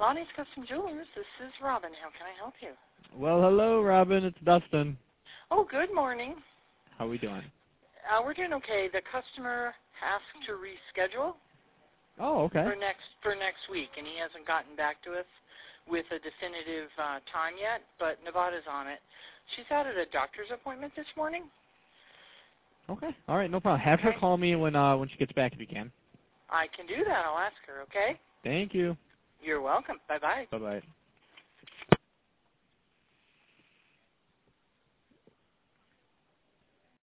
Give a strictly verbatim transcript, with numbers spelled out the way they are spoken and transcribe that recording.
Lonnie's Custom Jewelers, this is Robin. How can I help you? Well, hello, Robin. It's Dustin. Oh, good morning. How are we doing? Uh, we're doing okay. The customer has to reschedule Oh, okay. for next for next week, and he hasn't gotten back to us with a definitive uh, time yet, but Nevada's on it. She's out at a doctor's appointment this morning. Okay. All right, no problem. Have Okay. her call me when uh, when she gets back if you can. I can do that. I'll ask her, okay? Thank you. You're welcome. Bye-bye. Bye-bye.